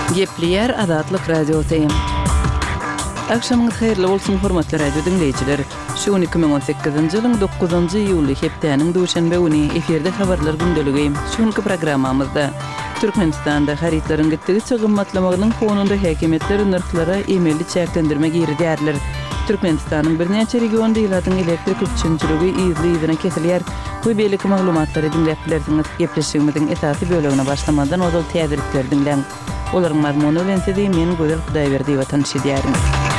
Gepleyer Azatlyk Radiosyň. Akşamyňyz haýyrly bolsun hormatly radio dinleýijiler. Şu 2018-nji ýylyň 9-njy iýuly hepdeniň duşanbe güni eferde habarlar gündeligi. Şuňky programmamyzda Türkmenistanda haritlaryň gitdigi çygymmatlamagynyň fonunda häkimetler nyrklara emelli çäklendirme girdiýärler. Türkmenistanyň bir näçe regionda ýylatyň elektrik üçinçiligi ýyzyna kesilýär. Bu beýlik maglumatlary dinläp bilersiňiz. Gepleşigimiziň esasy bölegine başlamadan ozal täzirlikler dinleň. Olaryň mazmuny bilen sizi men Gözel Hudaýberdi we tanışdyrýaryň.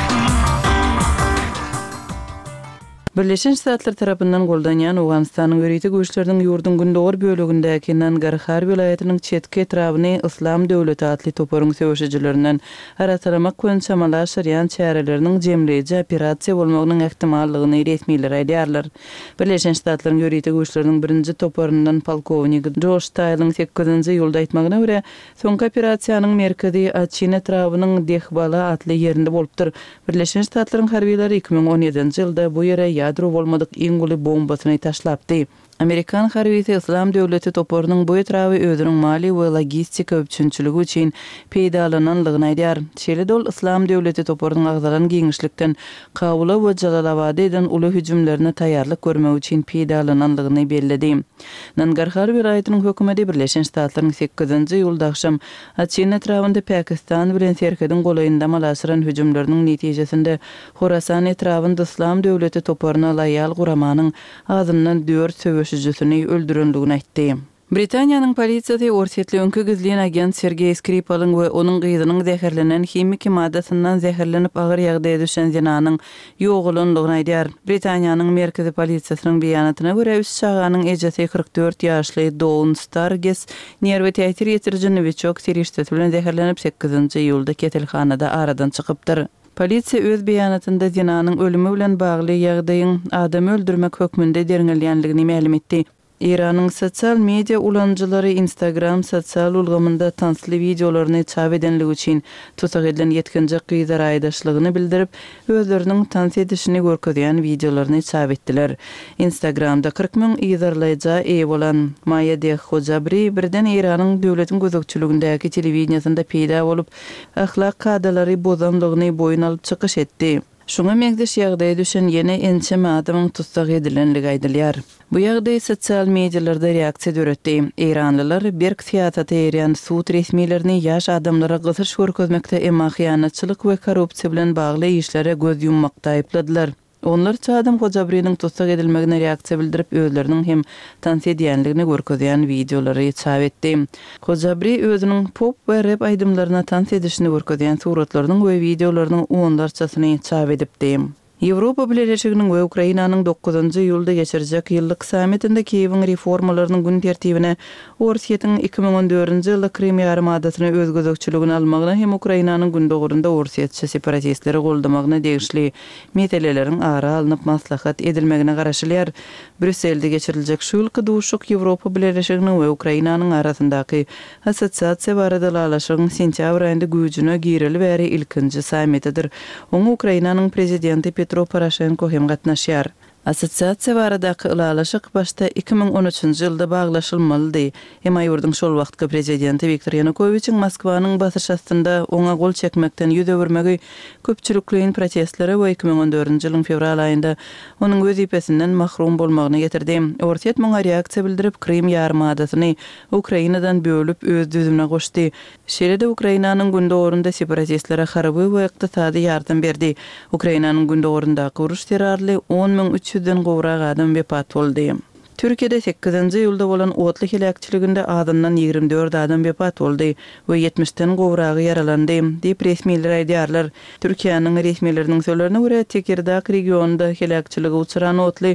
Birleşen Ştatlar tarapyndan goldanýan Awganystanyň örýeti güýçleriniň ýurdun gündogor bölegindäki Nangarhar vilayatynyň çetki etrabyny Islam döwleti atly toparyň söwüşçilerinden arasalamak üçin çamalaşyrýan çäreleriniň jemleýici operasiýa bolmagynyň ähtimallygyny resmiler aýdýarlar. Birleşen Ştatlaryň örýeti güýçleriniň birinji toparyndan polkownik Josh Tyler'ın 8-nji ýylda aýtmagyna görä, soňky operasiýanyň merkezi Açyn etrabynyň Dehbala atly ýerinde bolupdyr. Birleşen Ştatlaryň harbiýleri 2017-nji ýylda bu ýere ýadro bolmadyk iňguli bombasyny taşlapdy. Amerikan harbisi Islam döwleti toparynyň bu etraby özüniň mali we logistika üçinçiligi üçin peýdalananlygyny aýdýar. Şeýle Islam döwleti toparynyň agzalan giňişlikden Kabula we Jalalabad eden uly hüjümlerine taýýarlyk görmek üçin peýdalananlygyny bellädi. Nangarhar vilayatynyň hökümeti Birleşen Ştatlaryň 8-nji ýylda akşam Açyn etrabynda Pakistan bilen serkedin golaýynda malasyran hüjümleriniň netijesinde Horasan etrabynda Islam döwleti toparyna laýal guramanyň azyndan 4 söwüşçüsini öldürenligini aýtdy. Britaniýanyň polisiýasy Orsetli öňkü gizlän agent Sergey Skripal'yň we onuň gyzynyň zäherlenen hemik maddasyndan zäherlenip agyr ýagdaýda düşen zinanyň ýoğulygyny aýdýar. Britaniýanyň merkezi polisiýasynyň beýanatyna görä, üç çaganyň ejesi 44 ýaşly Dawn Starges nerwe täsir ýetirjini Novichok serişdeti bilen zäherlenip 8-nji ýylda ketelhanada aradan çykypdyr. Polisiýa öz beýanatynda zinanyň ölümi bilen bagly ýagdaýyň adam öldürmek hökmünde deriňelýänligini ma'lum etdi. İranyň sosial media ulanjylary Instagram sosial ulgamynda tansly videolaryny çap edenligi üçin tutsak edilen ýetkinji gyzar aýdaşlygyny bildirip, özleriniň tans edişini görkezýän videolaryny çap etdiler. Instagramda 40 000 ýyzarlaýja eýe bolan Maya Dehhojabri birden Iranyň döwletiň gözekçiligindäki telewizionyasynda peýda bolup, ahlak kadalary bozanlygyny boyun alyp çykyş etdi. Şuňa megdeş ýagdaýa düşen ýene ençeme adamyň tutsak edilenligi aýdylýar. Bu ýagdaý sosial medialarda reaksiýa döretdi. Iranlylar berk fiýataty erýän suud resmiýlerini ýaş adamlara gyzyş görkezmekde emma hyýanatçylyk we korrupsiýa bilen bagly işlere göz yummakda aýpladylar. Onlar Çadam Hojabri'nin tutsak edilmegine reaksiýa bildirip özleriniň hem tans edýänligini görkezýän videolary çap etdi. Hojabri özüniň pop we rap aýdymlaryna tans edişini görkezýän suratlarynyň we videolarynyň onlarçasyny çap edipdi. Ýewropa Birleşiginiň we Ukrainanyň 9-njy ýylda geçirjek ýyllyk sammitinde Kiýewiň reformalarynyň gün tertibine Orsetýanyň 2014-nji ýylda Krim ýarymadasyny öz gözekçiligine almagyna hem Ukrainanyň gündogurunda Orsetýa separatistleri goldamagyna degişli meseleleriň ara alınıp maslahat edilmegine garaşylýar. Brüsselde geçiriljek şu ýylky duşuk Ýewropa Birleşiginiň we Ukrainanyň arasyndaky assosiasiýa barada alaşygyň sentýabr aýynda güýjüne gireli bäri ilkinji sammitidir. Oňa Ukrainanyň prezidenti Petro Poroshenko hem gatnaşýar. Assosiasiýa baradaky ulalaşyk başda 2013-nji ýylda baglaşylmalydy. Hem ýurdun şol wagtky prezidenti Viktor Yanukovyçyň Moskwanyň basyş astynda oňa gol çekmekden ýüz öwürmegi köpçülikliň protestlere we 2014-nji ýylyň fevral aýynda onuň wezipesinden mahrum bolmagyny getirdi. Orset muňa reaksiýa bildirip Krim ýarymadasyny Ukrainadan bölüp öz düzümine goşdy. Şeýle-de Ukrainanyň gündogorunda separatistlere harby we ykdysady ýardam berdi. Ukrainanyň gündogorundaky uruş terrorly 10.300-den gowrak adam wepat boldy. Türkiýede 8-nji ýylda bolan otly helakçyliginde adamdan 24 adam wepat boldy we 70-den gowragy yaralandy diýip resmiýetler aýdýarlar. Türkiýanyň resmiýetleriniň sözlerine görä, Tekirdağ regionunda helakçylyga uçuran otly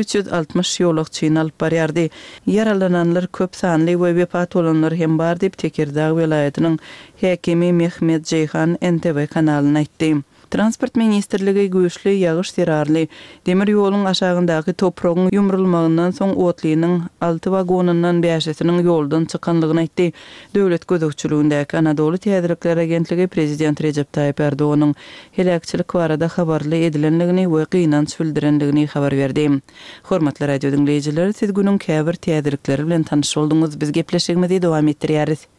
360 ýolakçyny alyp barýardy. Yaralananlar köp sanly we wepat bolanlar hem bar diýip Tekirdağ vilayatynyň häkimi Mehmet Ceyhan NTV kanalyna aýtdy. Transport ministrligi güýçli ýagyş terrorly demir ýoluň aşagyndaky topragyň ýumrulmagyndan soň otlynyň 6 wagonundan 5-siniň ýoldan çykanlygyny aýtdy. Döwlet gözekçiligindäki Anadolu Täzirlikler Agentligi prezident Recep Tayyip Erdoğan'yň helakçylyk barada habarly edilenligini we gynanç bildirenligini habar berdi. Hormatly radio dinleýijiler, siz günüň käbir täzirlikleri bilen tanyş boldyňyz. Biz gepleşigimizi dowam etdirýäris.